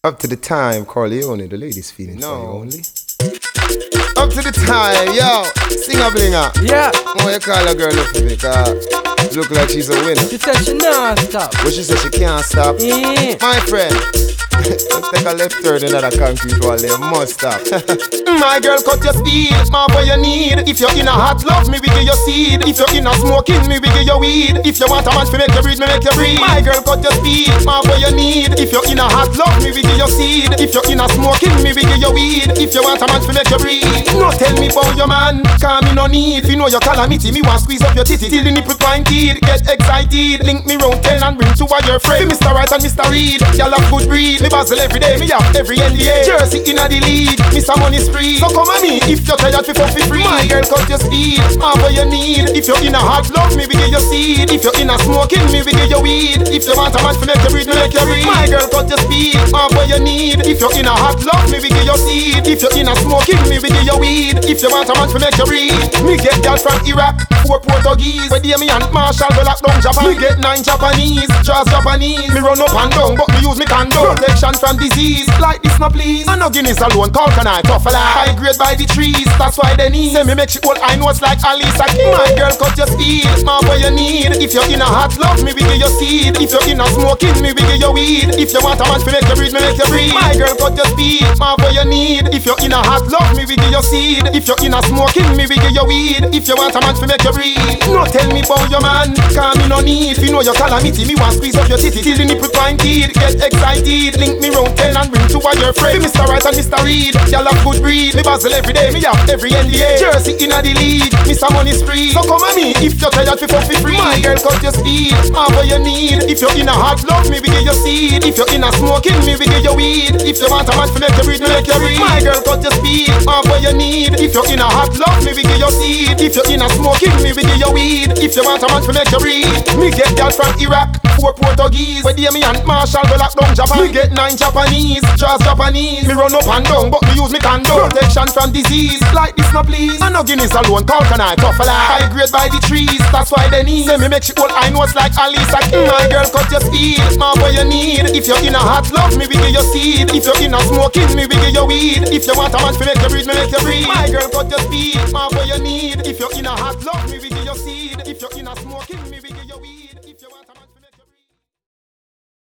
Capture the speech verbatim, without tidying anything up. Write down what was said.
Up to the time, Corleone, the ladies feeling no. for you only. Up to the time, yo, sing a blinger. Yeah. What you call a girl look for me, cause look like she's a winner. She said she not stop. But she said she can't stop. Yeah. My friend, let's take a left turn in that concrete wall, you must stop. My girl, cut your speed, my boy you need. If you're in a hot love, me we give you seed. If you're in a smoking, me we give you weed. If you want a man to make you breathe, me make you breathe. My girl, cut your speed, my boy you need. If you're in a hot love, me we give you seed. If you're in a smoking, me we give you weed. If you want a man to make you breathe. No tell me about your man, cause me no need. If you know your calamity, me want squeeze up your titty till the nipple twine kid. Get excited, link me round ten and bring two of your friends. Mister Right and Mister Reed, y'all have good breed. Me basil every day, me have every N D A. Jersey inna the league, Mister Money Spree. So come at me if you're tired, fi fuck fi free. My girl, cut your speed, all what you need. If you're in a hot love, me we give you seed. If you're in a smoking, me we give you weed. If you want a man to make you breathe, me make you breathe. My girl, cut your speed, all what you need. If you're in a hot love, me we give you seed. If you're in a smoking, me we give you weed. If you want a man to make you breathe, me get girl from Iraq, four Portuguese. Where me and Marshall go lock down Japan. Me get nine Japanese, just Japanese. Me run up and down, but me use me condom. Protection from disease, like this no please. I no Guinness alone, call can I tough a lie. High grade by the trees, that's why they need. Say me make she old, I know it's like Alisa Keys. My girl, cut your speed, my boy you need. If you're in a hot love, me we give you seed. If you're in a smoking, me we give you weed. If you want a man to make you breathe, me make you breathe. My girl, cut your speed, my boy you need. If you're in a hot love, me we give you seed. If you're in a smoking, me we give you weed. If you want a man to make you breathe. No tell me about your man, cause me no need. If you know your calamity, me want squeeze up your titty till the nipple twine kid. Get excited, link me round ten and bring two of your friends. Mister Right and Mister Reed, y'all have good breed. Me basil every day, me have every N D A. Jersey inna the league, Mister Money Spree. So come at me if you're tired, fi fuck fi free. My girl, cut your speed, all what you need. If you're in a hot love, me we give you seed. If you're in a smoking, me we give you weed. If you want a man to make you breathe, me make you breathe. My girl, cut your speed, all what you need. If you're in a hot love, me we give you seed. If you're in a smoking, me we give you weed. If you want a man to make you breathe. Me get girl from Iraq, four Portuguese. Where me and Marshall go lock down Japan. Me get nine Japanese, just Japanese. Me run up and down, but me use me condom. Protection from disease, like this no please. I no Guinness alone, call can I tough a lie. High grade by the trees, that's why they need. Say me make she old, I know it's like Alisa Keys. My girl, cut your speed, my boy you need. If you're in a hot love, me we give you seed. If you're in a smoking, me we give you weed. If you want a man to make you breathe, me make you breathe. My girl, cut your speed, my boy you need. If you're in a hot love, me we give you seed.